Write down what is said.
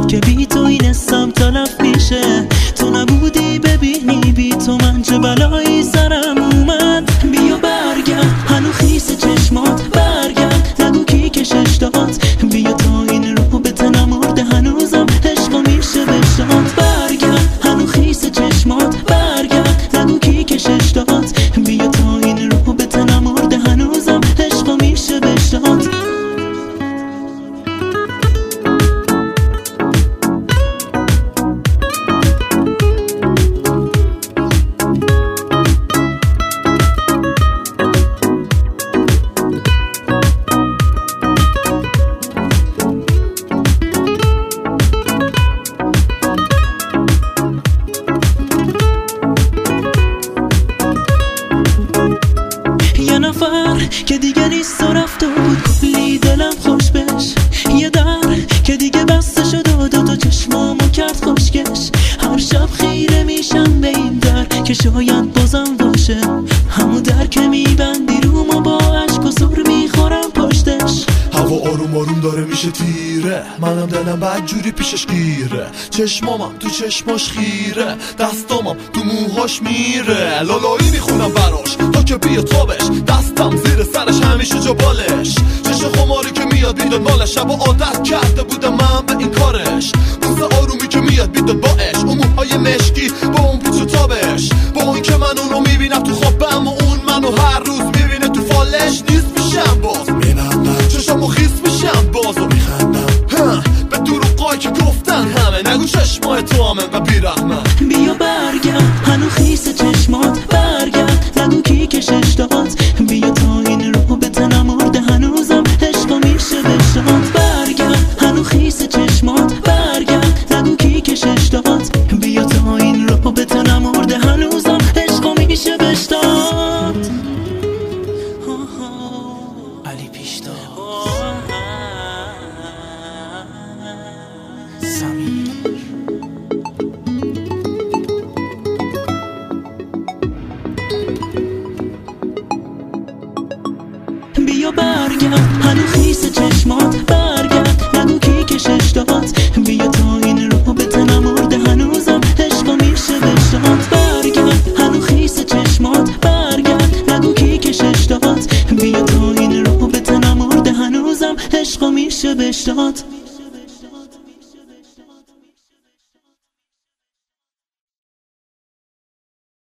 که بی تو این اسم تلف میشه. تو نبودی ببینی بی تو من چه بلایی سرم اومد. بیا برگرد هنو خیس چشمات، برگرد نگو کی کشش داد. بیا تا این رو به تنم مرده هنوزم عشقا میشه بشاد. برگرد هنو خیس چشمات، برگرد نگو کی کشش داد. بیا تا این رو به تنم مرده هنوزم عشقا میشه بشاد. یه نفر که دیگه نیست و رفته بود کلی دلم خوش بش. یه در که دیگه بسته شد و دوتا چشمامو کرد خوشگش. هر شب خیره میشم به این در که شاید بازم باشه، همون در که میبندی رومو با عشق و سر میخورم پشتش. هوا آروم آروم داره میشه تیره، منم دلم بدجوری پیشش گیره. چشمامم تو چشماش خیره، دستامم تو موهاش میره. لالایی میخونم براش تا که بیا تابش، دستم زیر سرش همیشه جا بالش. چشم خماری که میاد بیداد مالش، شب عادت کرده بودم من به این کارش. بوسه آرومی که میاد بیداد باش، اون موهای مشکی با اون پیچ و تابش. با این که من اونو میبینم تو خوابم و اون منو هر روز میبینه تو فالش. نیست میشم باز مینم چشمو خیس میشم باز و میخندم به دروغایی که گفتن همه. نگو چشمای تو همه و بیرحمن. بیا برگرد هنو خیس چشمات، برگرد نگو کی کشش داد. بیا تا این رو به تنم مرده هنوزم عشقا میشه بشاد. برگرد هنو خیس چشمات، برگرد نگو کی کشش داد. بیا تا این رو به تنم مرده هنوزم عشقا میشه بشاد. علی پیشتا سمیر. بیا برگرد هنو خیس چشمات، برگرد نگو کی کشش داد. بیا تا این رو به تنم مرده هنوزم عشقا میشه بشاد. برگرد هنو خیس چشمات، برگرد نگو کی کشش داد. بیا تا این رو به تنم مرده هنوزم عشقا میشه بشاد.